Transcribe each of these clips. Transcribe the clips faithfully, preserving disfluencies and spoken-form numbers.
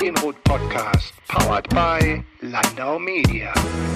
Podcast, powered by Landau Media.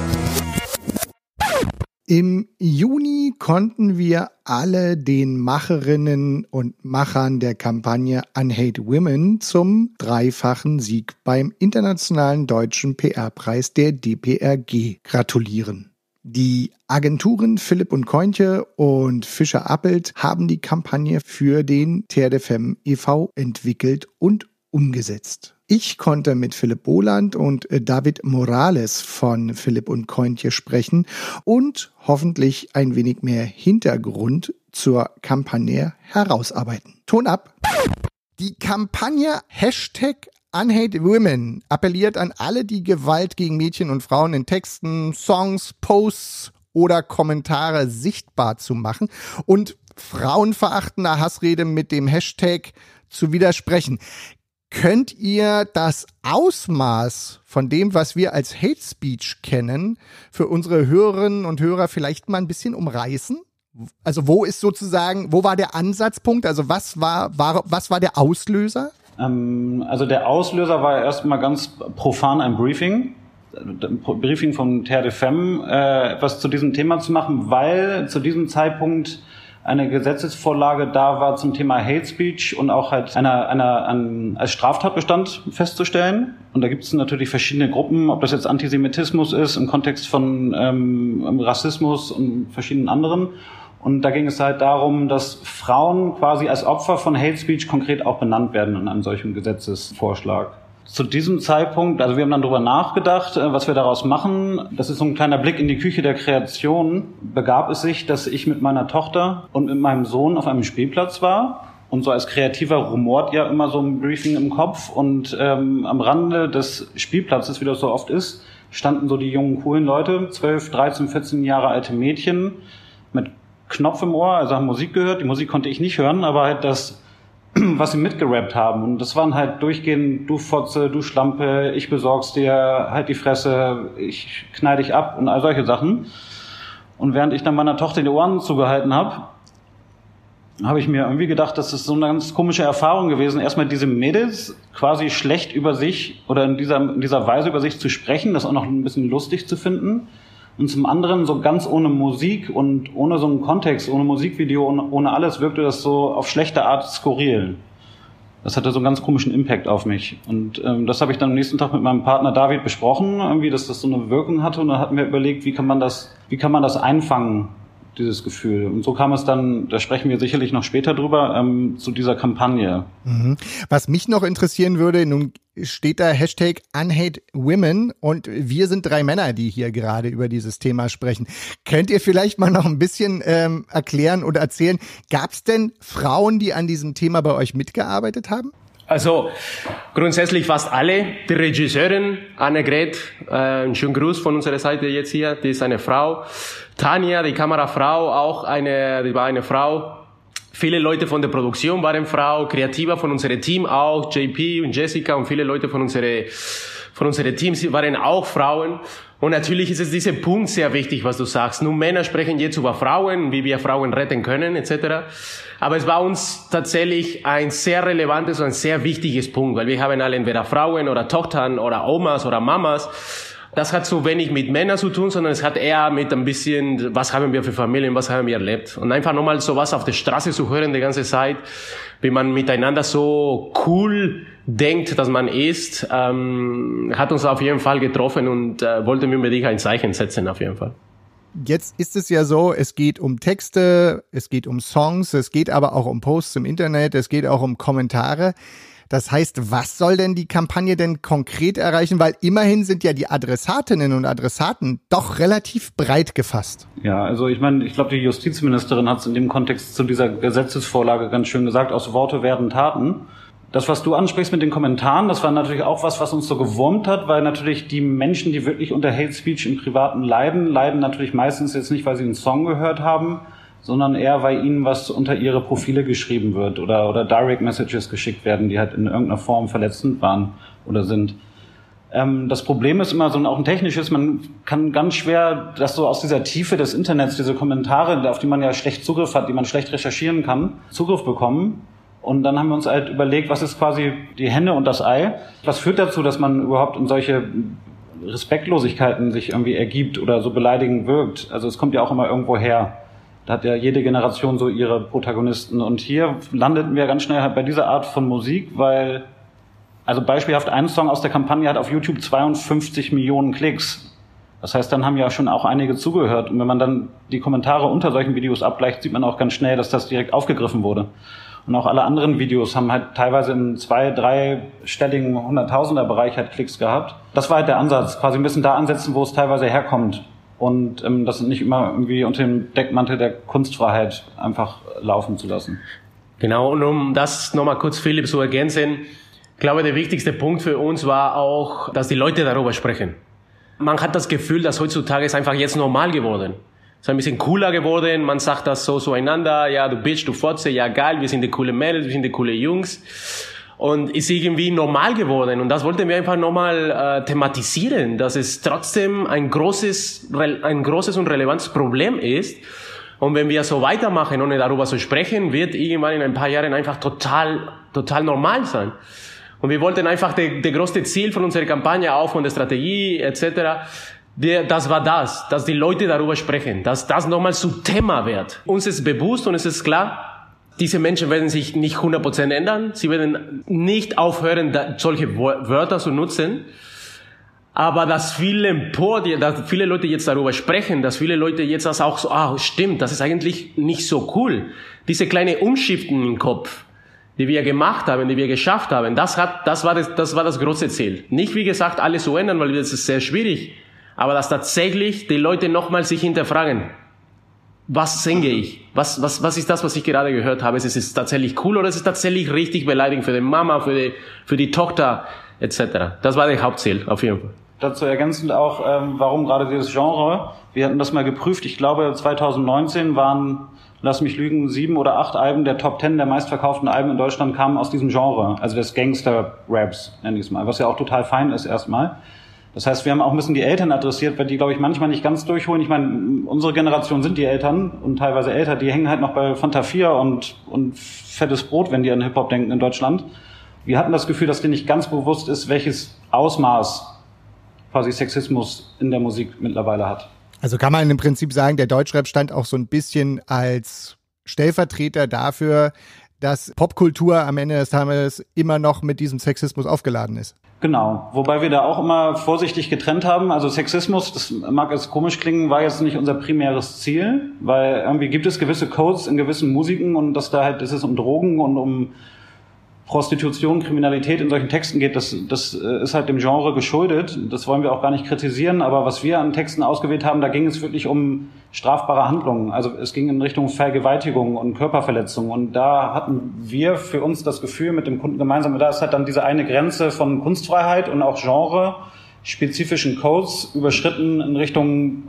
Im Juni konnten wir alle den Macherinnen und Machern der Kampagne Unhate Women zum dreifachen Sieg beim Internationalen Deutschen P R-Preis der D P R G gratulieren. Die Agenturen Philipp und Kointje und Fischer-Appelt haben die Kampagne für den Terre des Femmes e V entwickelt und umgesetzt. Ich konnte mit Philipp Boland und David Morales von Philipp und Kointje sprechen und hoffentlich ein wenig mehr Hintergrund zur Kampagne herausarbeiten. Ton ab! Die Kampagne Hashtag Unhate Women appelliert an alle, die Gewalt gegen Mädchen und Frauen in Texten, Songs, Posts oder Kommentare sichtbar zu machen und frauenverachtender Hassrede mit dem Hashtag zu widersprechen. Könnt ihr das Ausmaß von dem, was wir als Hate Speech kennen, für unsere Hörerinnen und Hörer vielleicht mal ein bisschen umreißen? Also wo ist sozusagen, wo war der Ansatzpunkt? Also was war, war, was war der Auslöser? Ähm, also der Auslöser war erstmal ganz profan ein Briefing. Ein Briefing von Terre des Femmes, äh, etwas zu diesem Thema zu machen, weil zu diesem Zeitpunkt eine Gesetzesvorlage da war zum Thema Hate Speech und auch halt einer, einer, ein, als Straftatbestand festzustellen. Und da gibt es natürlich verschiedene Gruppen, ob das jetzt Antisemitismus ist im Kontext von ähm, Rassismus und verschiedenen anderen. Und da ging es halt darum, dass Frauen quasi als Opfer von Hate Speech konkret auch benannt werden in einem solchen Gesetzesvorschlag. Zu diesem Zeitpunkt, also wir haben dann darüber nachgedacht, was wir daraus machen. Das ist so ein kleiner Blick in die Küche der Kreation. Begab es sich, dass ich mit meiner Tochter und mit meinem Sohn auf einem Spielplatz war. Und so als Kreativer rumort ja immer so ein Briefing im Kopf. Und ähm, am Rande des Spielplatzes, wie das so oft ist, standen so die jungen, coolen Leute, zwölf, dreizehn, vierzehn Jahre alte Mädchen mit Knopf im Ohr, also haben Musik gehört. Die Musik konnte ich nicht hören, aber halt das, was sie mitgerappt haben. Und das waren halt durchgehend, du Fotze, du Schlampe, ich besorg's dir, halt die Fresse, ich knall dich ab und all solche Sachen. Und während ich dann meiner Tochter die Ohren zugehalten habe, habe ich mir irgendwie gedacht, das ist so eine ganz komische Erfahrung gewesen, erstmal diese Mädels quasi schlecht über sich oder in dieser, in dieser Weise über sich zu sprechen, das auch noch ein bisschen lustig zu finden. Und zum anderen so ganz ohne Musik und ohne so einen Kontext, ohne Musikvideo, ohne, ohne alles wirkte das so auf schlechte Art skurril. Das hatte so einen ganz komischen Impact auf mich. Und ähm, das habe ich dann am nächsten Tag mit meinem Partner David besprochen, irgendwie, dass das so eine Wirkung hatte. Und dann hatten wir überlegt, wie kann man das, wie kann man das einfangen, dieses Gefühl. Und so kam es dann, da sprechen wir sicherlich noch später drüber, ähm, zu dieser Kampagne. Mhm. Was mich noch interessieren würde, nun steht da Hashtag Unhate Women und wir sind drei Männer, die hier gerade über dieses Thema sprechen. Könnt ihr vielleicht mal noch ein bisschen ähm, erklären oder erzählen, gab es denn Frauen, die an diesem Thema bei euch mitgearbeitet haben? Also grundsätzlich fast alle. Die Regisseurin Annegret, äh, einen schönen Gruß von unserer Seite jetzt hier, die ist eine Frau. Tanja, die Kamerafrau, auch eine, die war eine Frau. Viele Leute von der Produktion waren Frau, Kreativer von unserem Team auch, J P und Jessica und viele Leute von unserem von unseren Teams waren auch Frauen. Und natürlich ist es dieser Punkt sehr wichtig, was du sagst. Nun, Männer sprechen jetzt über Frauen, wie wir Frauen retten können, et cetera. Aber es war uns tatsächlich ein sehr relevantes und ein sehr wichtiges Punkt, weil wir haben alle entweder Frauen oder Tochtern oder Omas oder Mamas. Das hat so wenig mit Männern zu tun, sondern es hat eher mit ein bisschen, was haben wir für Familien, was haben wir erlebt. Und einfach nochmal sowas auf der Straße zu hören die ganze Zeit, wie man miteinander so cool denkt, dass man ist, ähm, hat uns auf jeden Fall getroffen und äh, wollte mir unbedingt ein Zeichen setzen, auf jeden Fall. Jetzt ist es ja so, es geht um Texte, es geht um Songs, es geht aber auch um Posts im Internet, es geht auch um Kommentare. Das heißt, was soll denn die Kampagne denn konkret erreichen? Weil immerhin sind ja die Adressatinnen und Adressaten doch relativ breit gefasst. Ja, also ich meine, ich glaube, die Justizministerin hat es in dem Kontext zu dieser Gesetzesvorlage ganz schön gesagt, aus Worte werden Taten. Das, was du ansprichst mit den Kommentaren, das war natürlich auch was, was uns so gewurmt hat, weil natürlich die Menschen, die wirklich unter Hate Speech im Privaten leiden, leiden natürlich meistens jetzt nicht, weil sie einen Song gehört haben, sondern eher, weil ihnen was unter ihre Profile geschrieben wird oder, oder Direct Messages geschickt werden, die halt in irgendeiner Form verletzend waren oder sind. Ähm, das Problem ist immer so auch ein technisches, man kann ganz schwer das so aus dieser Tiefe des Internets, diese Kommentare, auf die man ja schlecht Zugriff hat, die man schlecht recherchieren kann, Zugriff bekommen. Und dann haben wir uns halt überlegt, was ist quasi die Henne und das Ei? Was führt dazu, dass man überhaupt in solche Respektlosigkeiten sich irgendwie ergibt oder so beleidigend wirkt? Also es kommt ja auch immer irgendwo her. Da hat ja jede Generation so ihre Protagonisten. Und hier landeten wir ganz schnell halt bei dieser Art von Musik, weil, also beispielhaft ein Song aus der Kampagne hat auf YouTube zweiundfünfzig Millionen Klicks. Das heißt, dann haben ja schon auch einige zugehört. Und wenn man dann die Kommentare unter solchen Videos abgleicht, sieht man auch ganz schnell, dass das direkt aufgegriffen wurde. Und auch alle anderen Videos haben halt teilweise im zwei-, dreistelligen Hunderttausender-Bereich halt Klicks gehabt. Das war halt der Ansatz, quasi ein bisschen da ansetzen, wo es teilweise herkommt. Und ähm, das nicht immer irgendwie unter dem Deckmantel der Kunstfreiheit einfach laufen zu lassen. Genau, und um das nochmal kurz, Philipp, zu ergänzen, ich glaube, der wichtigste Punkt für uns war auch, dass die Leute darüber sprechen. Man hat das Gefühl, dass heutzutage ist einfach jetzt normal geworden. Es ist ein bisschen cooler geworden, man sagt das so zueinander, ja, du Bitch, du Fotze, ja geil, wir sind die coole Mädels, wir sind die coole Jungs. Und ist irgendwie normal geworden. Und das wollten wir einfach nochmal äh, thematisieren, dass es trotzdem ein großes, ein großes und relevantes Problem ist. Und wenn wir so weitermachen, ohne darüber zu sprechen, wird irgendwann in ein paar Jahren einfach total, total normal sein. Und wir wollten einfach der der größte Ziel von unserer Kampagne, auch von der Strategie et cetera, Der, das war das, dass die Leute darüber sprechen, dass das nochmal zu Thema wird. Uns ist bewusst und es ist klar, diese Menschen werden sich nicht hundert Prozent ändern. Sie werden nicht aufhören, da, solche Wörter zu nutzen. Aber dass viele empört, dass viele Leute jetzt darüber sprechen, dass viele Leute jetzt das auch so, ah, stimmt, das ist eigentlich nicht so cool. Diese kleine Umschiften im Kopf, die wir gemacht haben, die wir geschafft haben, das hat, das war das, das war das große Ziel. Nicht, wie gesagt, alles zu ändern, weil das ist sehr schwierig. Aber dass tatsächlich die Leute nochmal sich hinterfragen, was singe ich? Was, was, was ist das, was ich gerade gehört habe? Ist es tatsächlich cool oder ist es tatsächlich richtig beleidigend für die Mama, für die, für die Tochter et cetera? Das war das Hauptziel, auf jeden Fall. Dazu ergänzend auch, ähm, warum gerade dieses Genre? Wir hatten das mal geprüft. Ich glaube, zwanzig neunzehn waren, lass mich lügen, sieben oder acht Alben der Top Ten der meistverkauften Alben in Deutschland kamen aus diesem Genre, also des Gangster-Raps, nenne ich es mal, was ja auch total fein ist erstmal. Das heißt, wir haben auch ein bisschen die Eltern adressiert, weil die, glaube ich, manchmal nicht ganz durchholen. Ich meine, unsere Generation sind die Eltern und teilweise älter, die hängen halt noch bei Fanta vier und, und fettes Brot, wenn die an Hip-Hop denken in Deutschland. Wir hatten das Gefühl, dass denen nicht ganz bewusst ist, welches Ausmaß quasi Sexismus in der Musik mittlerweile hat. Also kann man im Prinzip sagen, der Deutschrap stand auch so ein bisschen als Stellvertreter dafür, dass Popkultur am Ende des Tages immer noch mit diesem Sexismus aufgeladen ist. Genau, wobei wir da auch immer vorsichtig getrennt haben. Also Sexismus, das mag jetzt komisch klingen, war jetzt nicht unser primäres Ziel, weil irgendwie gibt es gewisse Codes in gewissen Musiken und dass da halt, dass es um Drogen und um Prostitution, Kriminalität in solchen Texten geht, das, das ist halt dem Genre geschuldet. Das wollen wir auch gar nicht kritisieren, aber was wir an Texten ausgewählt haben, da ging es wirklich um strafbare Handlungen. Also es ging in Richtung Vergewaltigung und Körperverletzung und da hatten wir für uns das Gefühl mit dem Kunden gemeinsam, da ist halt dann diese eine Grenze von Kunstfreiheit und auch genre-spezifischen Codes überschritten in Richtung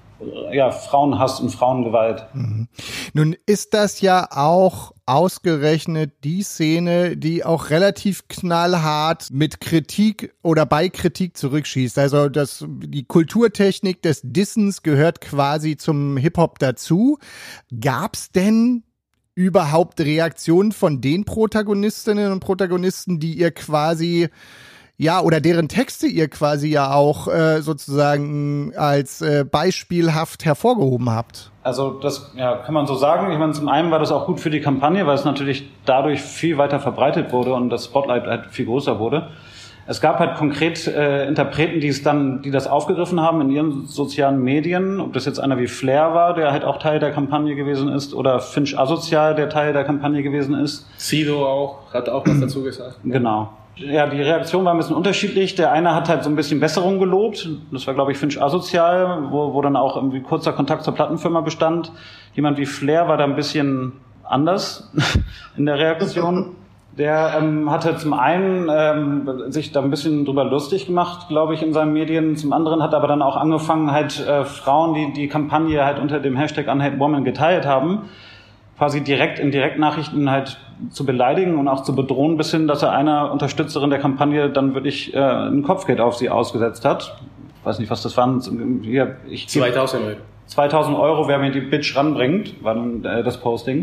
ja, Frauenhass und Frauengewalt. Mhm. Nun ist das ja auch ausgerechnet die Szene, die auch relativ knallhart mit Kritik oder bei Kritik zurückschießt. Also das, die Kulturtechnik des Dissens gehört quasi zum Hip-Hop dazu. Gab's denn überhaupt Reaktionen von den Protagonistinnen und Protagonisten, die ihr quasi ja, oder deren Texte ihr quasi ja auch äh, sozusagen als äh, beispielhaft hervorgehoben habt? Also das ja, kann man so sagen. Ich meine, zum einen war das auch gut für die Kampagne, weil es natürlich dadurch viel weiter verbreitet wurde und das Spotlight halt viel größer wurde. Es gab halt konkret äh, Interpreten, die es dann, die das aufgegriffen haben in ihren sozialen Medien. Ob das jetzt einer wie Flair war, der halt auch Teil der Kampagne gewesen ist, oder Finch Asozial, der Teil der Kampagne gewesen ist. Sido auch, hat auch was dazu gesagt. Genau. Ja, die Reaktion war ein bisschen unterschiedlich. Der eine hat halt so ein bisschen Besserung gelobt. Das war, glaube ich, Finch Asozial, wo, wo dann auch irgendwie kurzer Kontakt zur Plattenfirma bestand. Jemand wie Flair war da ein bisschen anders in der Reaktion. Der ähm, hatte zum einen ähm, sich da ein bisschen drüber lustig gemacht, glaube ich, in seinen Medien. Zum anderen hat er aber dann auch angefangen, halt äh, Frauen, die die Kampagne halt unter dem Hashtag Unhate Woman geteilt haben, quasi direkt in Direktnachrichten halt zu beleidigen und auch zu bedrohen, bis hin, dass er einer Unterstützerin der Kampagne dann wirklich äh, ein Kopfgeld auf sie ausgesetzt hat. Ich weiß nicht, was das waren. Hier, ich zweitausend Euro. zweitausend Euro, wer mir die Bitch ranbringt, war dann äh, das Posting.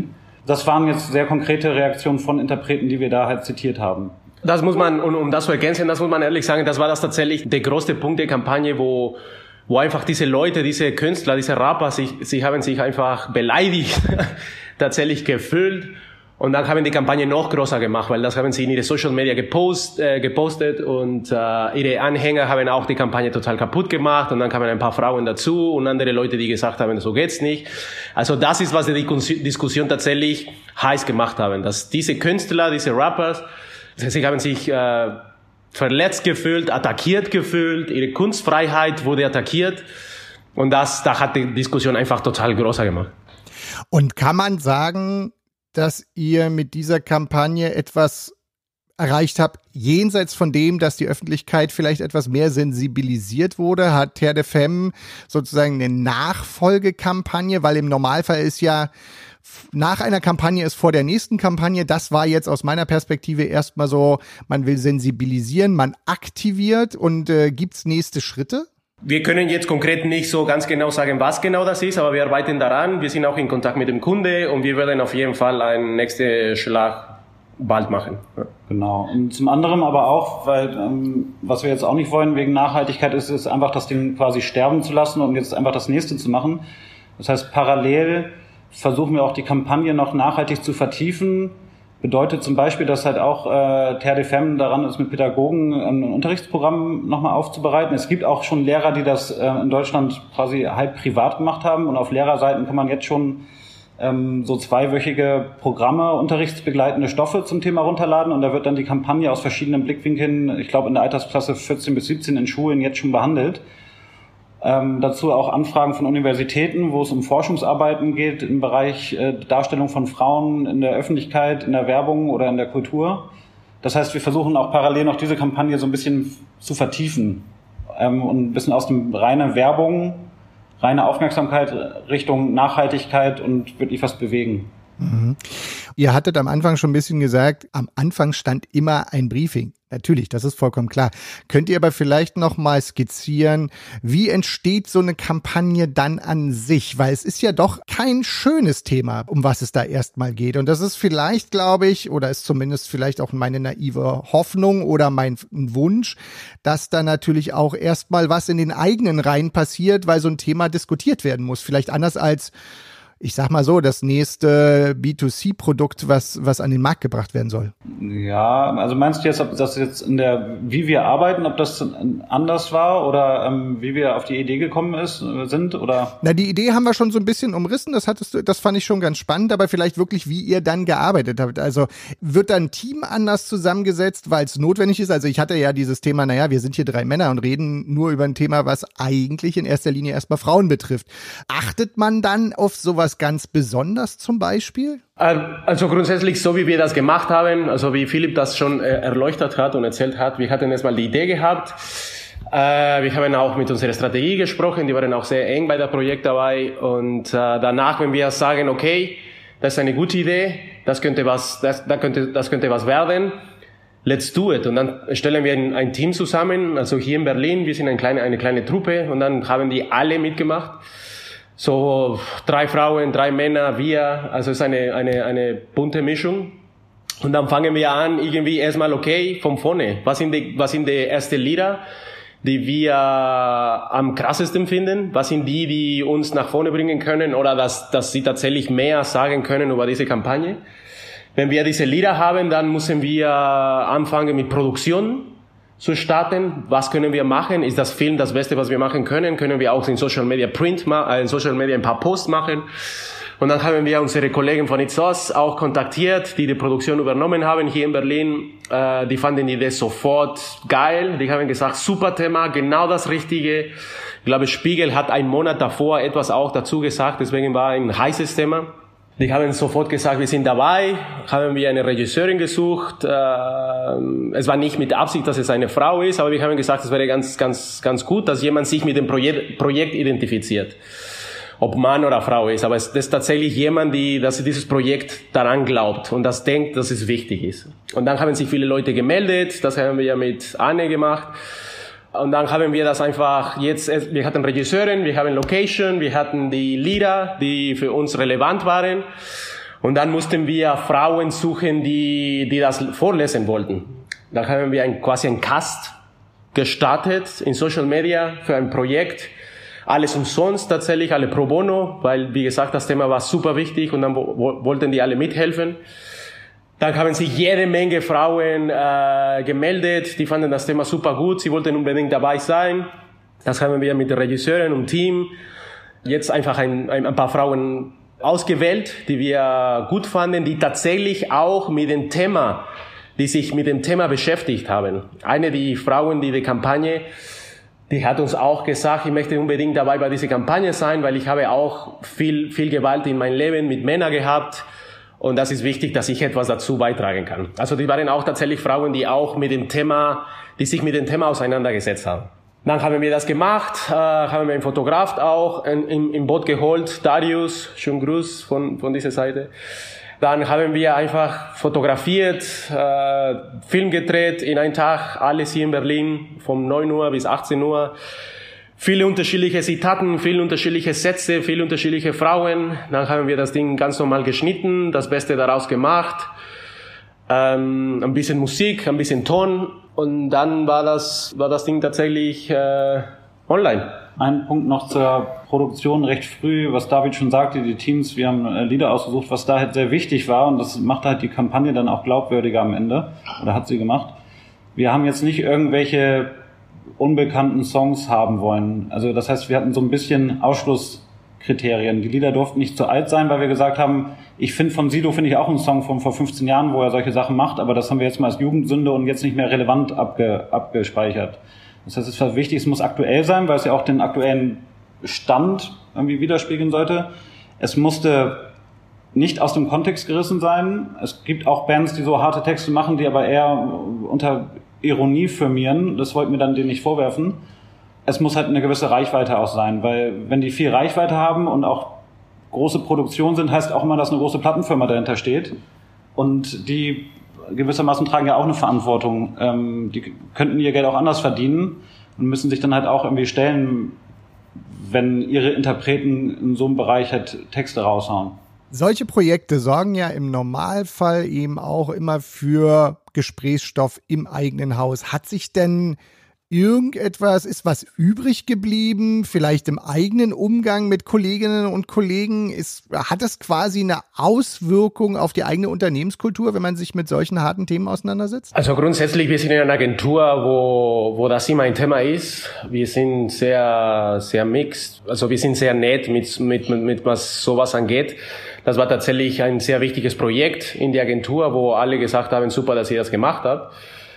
Das waren jetzt sehr konkrete Reaktionen von Interpreten, die wir da halt zitiert haben. Das muss man, um, um das zu ergänzen, das muss man ehrlich sagen, das war das tatsächlich der größte Punkt der Kampagne, wo, wo einfach diese Leute, diese Künstler, diese Rapper, sich, sie haben sich einfach beleidigt, tatsächlich gefühlt. Und dann haben die Kampagne noch größer gemacht, weil das haben sie in ihre Social Media gepost, äh, gepostet und äh, ihre Anhänger haben auch die Kampagne total kaputt gemacht und dann kamen ein paar Frauen dazu und andere Leute, die gesagt haben, so geht's nicht. Also das ist, was die Diskussion tatsächlich heiß gemacht haben, dass diese Künstler, diese Rappers, sie haben sich äh, verletzt gefühlt, attackiert gefühlt, ihre Kunstfreiheit wurde attackiert und das, da hat die Diskussion einfach total größer gemacht. Und kann man sagen, dass ihr mit dieser Kampagne etwas erreicht habt, jenseits von dem, dass die Öffentlichkeit vielleicht etwas mehr sensibilisiert wurde? Hat Terre de Femme sozusagen eine Nachfolgekampagne? Weil im Normalfall ist ja, nach einer Kampagne ist vor der nächsten Kampagne. Das war jetzt aus meiner Perspektive erstmal so, man will sensibilisieren, man aktiviert und äh, gibt's nächste Schritte? Wir können jetzt konkret nicht so ganz genau sagen, was genau das ist, aber wir arbeiten daran. Wir sind auch in Kontakt mit dem Kunde und wir werden auf jeden Fall einen nächsten Schlag bald machen. Ja. Genau. Und zum anderen aber auch, weil ähm, was wir jetzt auch nicht wollen wegen Nachhaltigkeit ist, ist einfach das Ding quasi sterben zu lassen und jetzt einfach das nächste zu machen. Das heißt, parallel versuchen wir auch die Kampagne noch nachhaltig zu vertiefen. Bedeutet zum Beispiel, dass halt auch äh, Terre de Femme daran ist, mit Pädagogen ein Unterrichtsprogramm nochmal aufzubereiten. Es gibt auch schon Lehrer, die das äh, in Deutschland quasi halb privat gemacht haben. Und auf Lehrerseiten kann man jetzt schon ähm, so zweiwöchige Programme, unterrichtsbegleitende Stoffe zum Thema runterladen. Und da wird dann die Kampagne aus verschiedenen Blickwinkeln, ich glaube in der Altersklasse vierzehn bis siebzehn in Schulen jetzt schon behandelt. Ähm, dazu auch Anfragen von Universitäten, wo es um Forschungsarbeiten geht im Bereich äh, Darstellung von Frauen in der Öffentlichkeit, in der Werbung oder in der Kultur. Das heißt, wir versuchen auch parallel noch diese Kampagne so ein bisschen zu vertiefen ähm, und ein bisschen aus dem reine Werbung, reine Aufmerksamkeit Richtung Nachhaltigkeit und wirklich was bewegen. Mhm. Ihr hattet am Anfang schon ein bisschen gesagt, am Anfang stand immer ein Briefing. Natürlich, das ist vollkommen klar. Könnt ihr aber vielleicht noch mal skizzieren, wie entsteht so eine Kampagne dann an sich? Weil es ist ja doch kein schönes Thema, um was es da erstmal geht. Und das ist vielleicht, glaube ich, oder ist zumindest vielleicht auch meine naive Hoffnung oder mein Wunsch, dass da natürlich auch erstmal was in den eigenen Reihen passiert, weil so ein Thema diskutiert werden muss. Vielleicht anders als, ich sag mal so, das nächste B zwei C Produkt, was was an den Markt gebracht werden soll. Ja, also meinst du jetzt, ob das jetzt in der, wie wir arbeiten, ob das anders war oder ähm, wie wir auf die Idee gekommen ist, sind oder? Na, die Idee haben wir schon so ein bisschen umrissen, das hattest du, das fand ich schon ganz spannend, aber vielleicht wirklich, wie ihr dann gearbeitet habt. Also wird dann ein Team anders zusammengesetzt, weil es notwendig ist? Also ich hatte ja dieses Thema, naja, wir sind hier drei Männer und reden nur über ein Thema, was eigentlich in erster Linie erstmal Frauen betrifft. Achtet man dann auf sowas ganz besonders zum Beispiel? Also grundsätzlich, so wie wir das gemacht haben, also wie Philipp das schon äh, erleuchtet hat und erzählt hat, wir hatten erstmal die Idee gehabt, äh, wir haben auch mit unserer Strategie gesprochen, die waren auch sehr eng bei dem Projekt dabei und äh, danach, wenn wir sagen, okay, das ist eine gute Idee, das könnte was, das, das könnte, das könnte was werden, let's do it. Und dann stellen wir ein, ein Team zusammen, also hier in Berlin, wir sind eine kleine, eine kleine Truppe und dann haben die alle mitgemacht. So drei Frauen, drei Männer, wir, also es ist eine, eine, eine bunte Mischung. Und dann fangen wir an, irgendwie erstmal, okay, von vorne. Was sind die, was sind die ersten Lieder, die wir am krassesten finden? Was sind die, die uns nach vorne bringen können oder dass, dass sie tatsächlich mehr sagen können über diese Kampagne? Wenn wir diese Lieder haben, dann müssen wir anfangen mit Produktion zu starten. Was können wir machen? Ist das Film das Beste, was wir machen können? Können wir auch in Social Media Print, äh, in Social Media ein paar Posts machen? Und dann haben wir unsere Kollegen von Itzos auch kontaktiert, die die Produktion übernommen haben hier in Berlin. Äh, die fanden die Idee sofort geil. Die haben gesagt, super Thema, genau das Richtige. Ich glaube, Spiegel hat einen Monat davor etwas auch dazu gesagt, deswegen war ein heißes Thema. Die haben sofort gesagt, wir sind dabei, haben wir eine Regisseurin gesucht. Äh, es war nicht mit Absicht, dass es eine Frau ist, aber wir haben gesagt, es wäre ganz, ganz, ganz gut, dass jemand sich mit dem Projekt, Projekt identifiziert. Ob Mann oder Frau ist, aber es ist tatsächlich jemand, die, dass dieses Projekt daran glaubt und das denkt, dass es wichtig ist. Und dann haben sich viele Leute gemeldet, das haben wir ja mit Anne gemacht. Und dann haben wir das einfach jetzt, wir hatten Regisseurin, wir haben Location, wir hatten die Lieder, die für uns relevant waren. Und dann mussten wir Frauen suchen, die, die das vorlesen wollten. Da haben wir ein, quasi einen Cast gestartet in Social Media für ein Projekt. Alles umsonst tatsächlich, alle pro bono, weil, wie gesagt, das Thema war super wichtig und dann wo, wollten die alle mithelfen. Dann haben sich jede Menge Frauen äh, gemeldet, die fanden das Thema super gut, sie wollten unbedingt dabei sein. Das haben wir mit den Regisseuren und Team jetzt einfach ein, ein, ein paar Frauen ausgewählt, die wir gut fanden, die tatsächlich auch mit dem Thema, die sich mit dem Thema beschäftigt haben. Eine der Frauen, die die Kampagne, die hat uns auch gesagt, ich möchte unbedingt dabei bei dieser Kampagne sein, weil ich habe auch viel, viel Gewalt in meinem Leben mit Männern gehabt. Und das ist wichtig, dass ich etwas dazu beitragen kann. Also die waren auch tatsächlich Frauen, die auch mit dem Thema, die sich mit dem Thema auseinandergesetzt haben. Dann haben wir das gemacht, äh, haben wir einen Fotograf auch in, im, im Boot geholt, Darius, schönen Gruß von, von dieser Seite. Dann haben wir einfach fotografiert, äh, Film gedreht in einem Tag, alles hier in Berlin, von neun Uhr bis achtzehn Uhr. Viele unterschiedliche Zitaten, viele unterschiedliche Sätze, viele unterschiedliche Frauen. Dann haben wir das Ding ganz normal geschnitten, das Beste daraus gemacht. Ähm, ein bisschen Musik, ein bisschen Ton. Und dann war das, war das Ding tatsächlich äh, online. Ein Punkt noch zur Produktion recht früh, was David schon sagte, die Teams, wir haben äh, Lieder ausgesucht, was da halt sehr wichtig war und das macht halt die Kampagne dann auch glaubwürdiger am Ende, oder hat sie gemacht. Wir haben jetzt nicht irgendwelche unbekannten Songs haben wollen. Also das heißt, wir hatten so ein bisschen Ausschlusskriterien. Die Lieder durften nicht zu alt sein, weil wir gesagt haben, ich finde von Sido finde ich auch einen Song von vor fünfzehn Jahren, wo er solche Sachen macht, aber das haben wir jetzt mal als Jugendsünde und jetzt nicht mehr relevant abge, abgespeichert. Das heißt, es war wichtig, es muss aktuell sein, weil es ja auch den aktuellen Stand irgendwie widerspiegeln sollte. Es musste nicht aus dem Kontext gerissen sein. Es gibt auch Bands, die so harte Texte machen, die aber eher unter Ironie firmieren. Das wollten wir dann denen nicht vorwerfen. Es muss halt eine gewisse Reichweite auch sein, weil wenn die viel Reichweite haben und auch große Produktionen sind, heißt auch immer, dass eine große Plattenfirma dahinter steht. Und die gewissermaßen tragen ja auch eine Verantwortung. Ähm, die könnten ihr Geld auch anders verdienen und müssen sich dann halt auch irgendwie stellen, wenn ihre Interpreten in so einem Bereich halt Texte raushauen. Solche Projekte sorgen ja im Normalfall eben auch immer für Gesprächsstoff im eigenen Haus. Hat sich denn irgendetwas, ist was übrig geblieben, vielleicht im eigenen Umgang mit Kolleginnen und Kollegen? Ist, hat das quasi eine Auswirkung auf die eigene Unternehmenskultur, wenn man sich mit solchen harten Themen auseinandersetzt? Also grundsätzlich, wir sind in einer Agentur, wo, wo das immer ein Thema ist. Wir sind sehr, sehr mixed. Also wir sind sehr nett mit, mit, mit, mit was sowas angeht. Das war tatsächlich ein sehr wichtiges Projekt in der Agentur, wo alle gesagt haben, super, dass ihr das gemacht habt.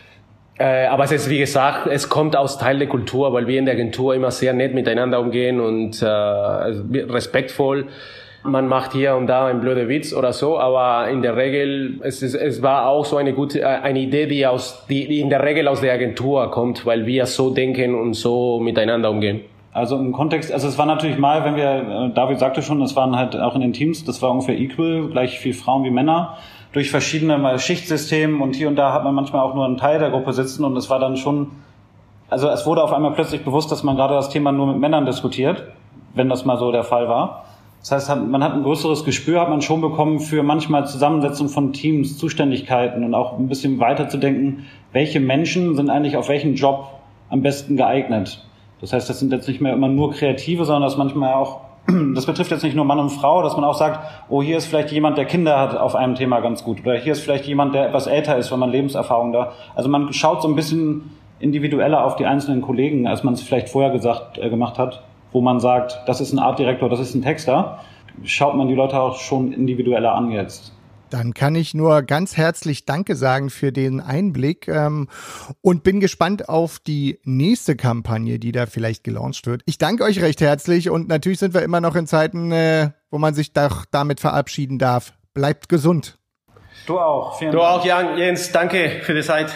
Äh, aber es ist, wie gesagt, es kommt aus Teil der Kultur, weil wir in der Agentur immer sehr nett miteinander umgehen und äh, respektvoll. Man macht hier und da einen blöden Witz oder so, aber in der Regel, es, ist, es war auch so eine gute, eine Idee, die aus, die, die in der Regel aus der Agentur kommt, weil wir so denken und so miteinander umgehen. Also im Kontext, also es war natürlich mal, wenn wir, David sagte schon, es waren halt auch in den Teams, das war ungefähr equal, gleich viel Frauen wie Männer, durch verschiedene Schichtsysteme und hier und da hat man manchmal auch nur einen Teil der Gruppe sitzen und es war dann schon, also es wurde auf einmal plötzlich bewusst, dass man gerade das Thema nur mit Männern diskutiert, wenn das mal so der Fall war. Das heißt, man hat ein größeres Gespür, hat man schon bekommen für manchmal Zusammensetzung von Teams, Zuständigkeiten und auch ein bisschen weiter zu denken, welche Menschen sind eigentlich auf welchen Job am besten geeignet. Das heißt, das sind jetzt nicht mehr immer nur Kreative, sondern das manchmal auch, das betrifft jetzt nicht nur Mann und Frau, dass man auch sagt, oh, hier ist vielleicht jemand, der Kinder hat auf einem Thema ganz gut. Oder hier ist vielleicht jemand, der etwas älter ist, wenn man Lebenserfahrung da. Also man schaut so ein bisschen individueller auf die einzelnen Kollegen, als man es vielleicht vorher gesagt, äh, gemacht hat, wo man sagt, das ist ein Artdirektor, das ist ein Texter. Schaut man die Leute auch schon individueller an jetzt. Dann kann ich nur ganz herzlich Danke sagen für den Einblick ähm, und bin gespannt auf die nächste Kampagne, die da vielleicht gelauncht wird. Ich danke euch recht herzlich und natürlich sind wir immer noch in Zeiten, äh, wo man sich doch damit verabschieden darf. Bleibt gesund. Du auch. Vielen du Dank. auch, Jan, Jens. Danke für die Zeit.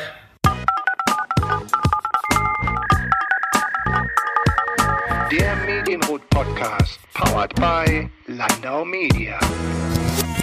Der Medienrot Podcast, powered by Landau Media.